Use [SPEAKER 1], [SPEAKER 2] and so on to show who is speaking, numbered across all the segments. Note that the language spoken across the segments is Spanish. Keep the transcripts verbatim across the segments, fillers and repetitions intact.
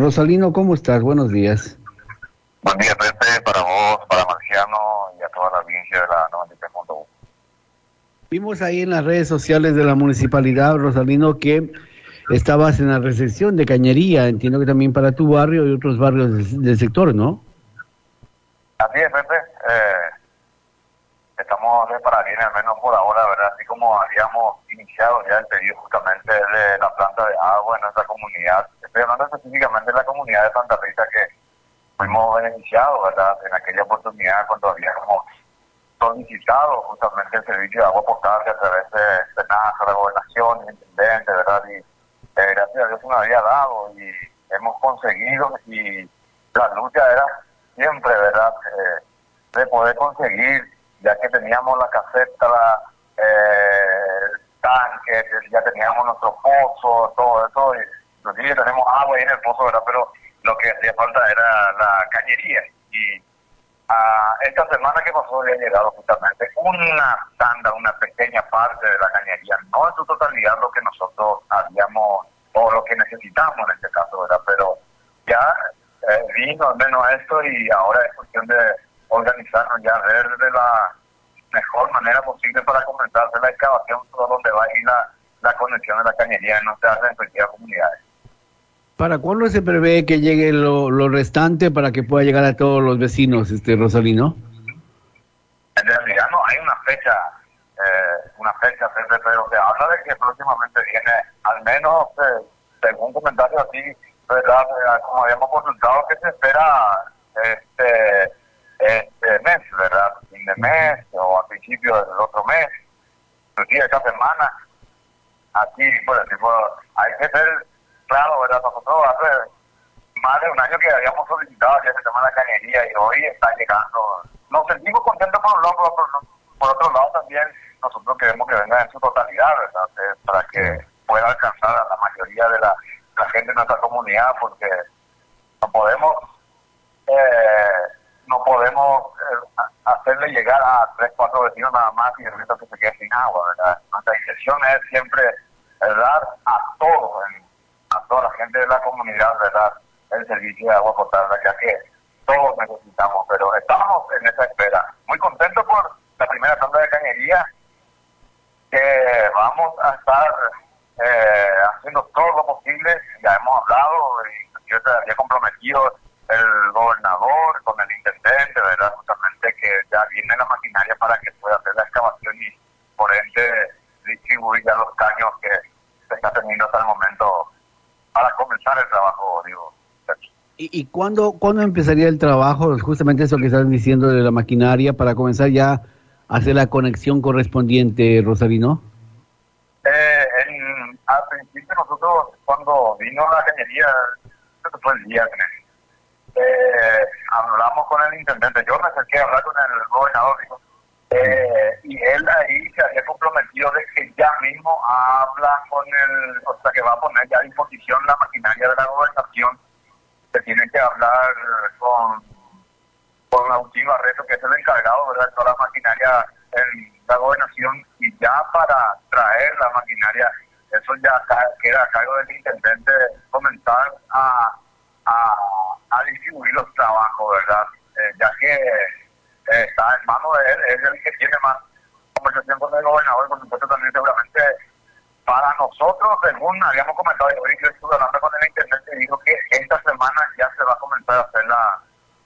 [SPEAKER 1] Rosalino, ¿cómo estás? Buenos días.
[SPEAKER 2] Buen día, Pepe, para vos, para Marciano y a toda la audiencia de la noventa y tres punto uno.
[SPEAKER 1] Vimos ahí en las redes sociales de la municipalidad, Rosalino, que estabas en la recepción de Cañería, entiendo que también para tu barrio y otros barrios del, del sector, ¿no?
[SPEAKER 2] Así es, Pepe. Eh, estamos de paralín, al menos por ahora, ¿verdad? Así como habíamos iniciado ya el pedido justamente de la planta de agua en nuestra comunidad. Estoy hablando específicamente de la comunidad de Santa Rita, que fuimos beneficiados, ¿verdad? En aquella oportunidad cuando habíamos solicitado justamente el servicio de agua potable a través de SENASA, la gobernación, el intendente, ¿verdad? Y eh, gracias a Dios se nos había dado y hemos conseguido, y la lucha era siempre, ¿verdad? Eh, de poder conseguir, ya que teníamos la caseta, la, eh, el tanque, ya teníamos nuestro pozo, todo eso, y inclusive tenemos agua ahí en el pozo, ¿verdad? Pero lo que hacía falta era la cañería. Y a esta semana que pasó había llegado justamente una tanda, una pequeña parte de la cañería, no en su totalidad lo que nosotros habíamos o lo que necesitamos en este caso, ¿verdad? Pero ya eh, vino al menos esto y ahora es cuestión de organizarnos ya, ver de la mejor manera posible para comenzar a hacer la excavación por donde va a ir la, la conexión de la cañería en nuestras respectivas comunidades.
[SPEAKER 1] ¿Para cuándo se prevé que llegue lo, lo restante para que pueda llegar a todos los vecinos, este Rosalino?
[SPEAKER 2] En realidad no hay una fecha, eh, una fecha, pero se habla de que próximamente viene, al menos eh, según comentarios así, ¿verdad? Eh, como habíamos consultado, que se espera este, este mes, ¿verdad? Fin de mes o a principio del otro mes, inclusive esta semana. Aquí, por decirlo, hay que ser claro, ¿verdad? Nosotros hace más de un año que habíamos solicitado ya el tema de la cañería y hoy está llegando. Nos sentimos contentos por un lado, pero por, por otro lado también nosotros queremos que venga en su totalidad, ¿verdad? Eh, para que pueda alcanzar a la mayoría de la, la gente de nuestra comunidad, porque no podemos eh, no podemos eh, hacerle llegar a tres, cuatro vecinos nada más y el resto que se quede sin agua, ¿verdad? Nuestra intención es siempre eh, dar a todos, a toda la gente de la comunidad, ¿verdad?, el servicio de agua potable, ya que todos necesitamos, pero estamos en esa espera. Muy contentos por la primera tanda de cañería, que vamos a estar eh, haciendo todo lo posible. Ya hemos hablado, y yo se había comprometido el gobernador con el intendente, ¿verdad?, justamente que ya viene la maquinaria para que pueda hacer la excavación y por ende distribuir ya los caños que se está teniendo hasta el momento para comenzar el trabajo, digo.
[SPEAKER 1] ¿Y, y cuándo, cuándo empezaría el trabajo? Justamente eso que están diciendo de la maquinaria para comenzar ya a hacer la conexión correspondiente, Rosalino.
[SPEAKER 2] Eh, en, al principio nosotros, cuando vino la cañería, eso fue el viernes, eh, hablamos con el intendente. Yo me acerqué a hablar con el gobernador, digo, eh, y él ahí se había comprometido de que ya mismo habla con el, o sea, que va a poner ya a disposición la maquinaria de la gobernación. Se tiene que hablar con, con Agustín Barreto, que es el encargado, ¿verdad?, de toda la maquinaria en la gobernación, y ya para traer la maquinaria, eso ya queda a cargo del intendente comenzar a, a, a distribuir los trabajos, ¿verdad? Eh, ya que eh, está en manos de él, es el que tiene más conversación con el gobernador, por supuesto también seguramente para nosotros, según habíamos comentado, y hoy yo estuve hablando con el intendente y dijo que esta semana ya se va a comenzar a hacer la,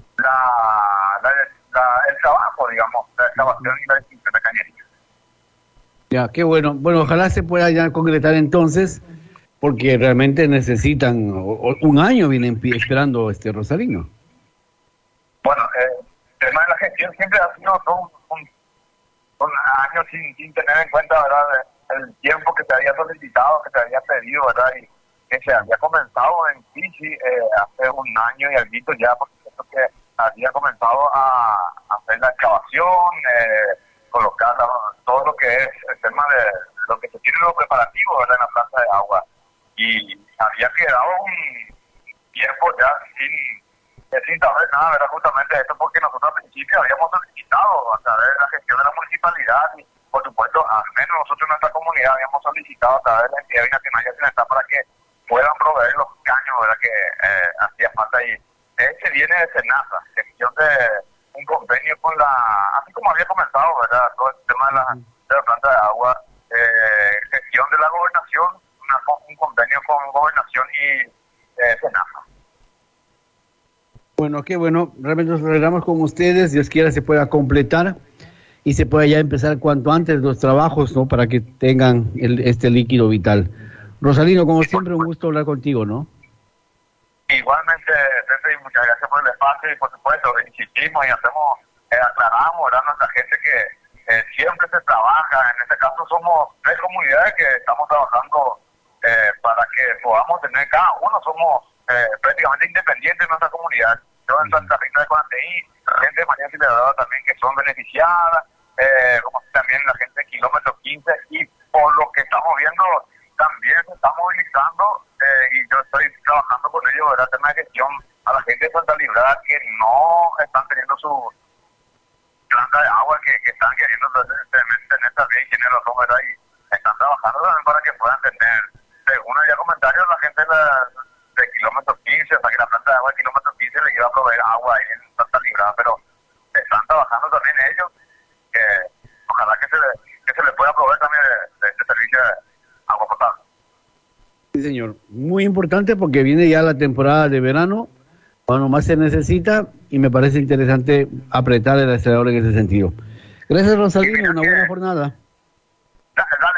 [SPEAKER 2] la, la, la el trabajo, digamos, la excavación y la distinción de cañería.
[SPEAKER 1] Ya, qué bueno. Bueno, ojalá se pueda ya concretar entonces, porque realmente necesitan, o, o, un año vienen esperando este Rosalino.
[SPEAKER 2] Bueno, eh, el tema de la gestión siempre ha sido un, un, un año sin, sin tener en cuenta, ¿verdad?, el tiempo que se había solicitado, que se había pedido, ¿verdad?, y que se había comenzado en Pichi eh, hace un año y algo ya, por supuesto que había comenzado a, a hacer la excavación, eh, colocar la, todo lo que es el tema de lo que se tiene los preparativos, ¿verdad?, en la planta de agua, y había quedado un tiempo ya sin sin saber nada, ¿verdad?, justamente esto, porque nosotros al principio habíamos solicitado a través de la gestión de la municipalidad y por supuesto, al menos nosotros en nuestra comunidad habíamos solicitado a través de la entidad binacional de Bienestar para que puedan proveer los caños, ¿verdad? Que eh, hacía falta y ese viene de Senasa, gestión de un convenio con la, así como había comenzado, ¿verdad? Todo el tema de la, de la planta de agua, eh, gestión de la gobernación, una, un convenio con gobernación y eh, Senasa.
[SPEAKER 1] Bueno, qué bueno, realmente nos alegramos con ustedes, Dios quiera se pueda completar y se pueda ya empezar cuanto antes los trabajos, ¿no? Para que tengan el, este líquido vital. Rosalino, como siempre, un gusto hablar contigo, ¿no?
[SPEAKER 2] Igualmente, Pepe, muchas gracias por el espacio y por supuesto, insistimos y hacemos, eh, aclaramos, ¿verdad? Nuestra gente que eh, siempre se trabaja, en este caso somos tres comunidades que estamos trabajando eh, para que podamos tener, cada uno somos eh, prácticamente independientes en nuestra comunidad. Yo en Santa Rita de Conateí, gente de María Auxiliadora también que son beneficiadas, eh, como también la gente de kilómetro quince, y por lo que estamos viendo también se está movilizando eh, y yo estoy trabajando con ellos, ¿verdad? Tema de gestión a la gente de Santa Librada que no están teniendo su planta de agua, que, que están queriendo tener también higiene de razón, ¿verdad? Y están trabajando también para que puedan tener, según había comentarios, la gente de, la, de kilómetro quince, o sea que la planta de agua de kilómetro quince le iba a proveer agua ahí en Santa Librada, pero están trabajando también ellos, que ojalá que se, que se les pueda proveer también de, de este servicio de agua potable.
[SPEAKER 1] Sí, señor. Muy importante porque viene ya la temporada de verano, cuando más se necesita, y me parece interesante apretar el acelerador en ese sentido. Gracias, Rosalino. Una buena jornada.
[SPEAKER 2] Dale, dale.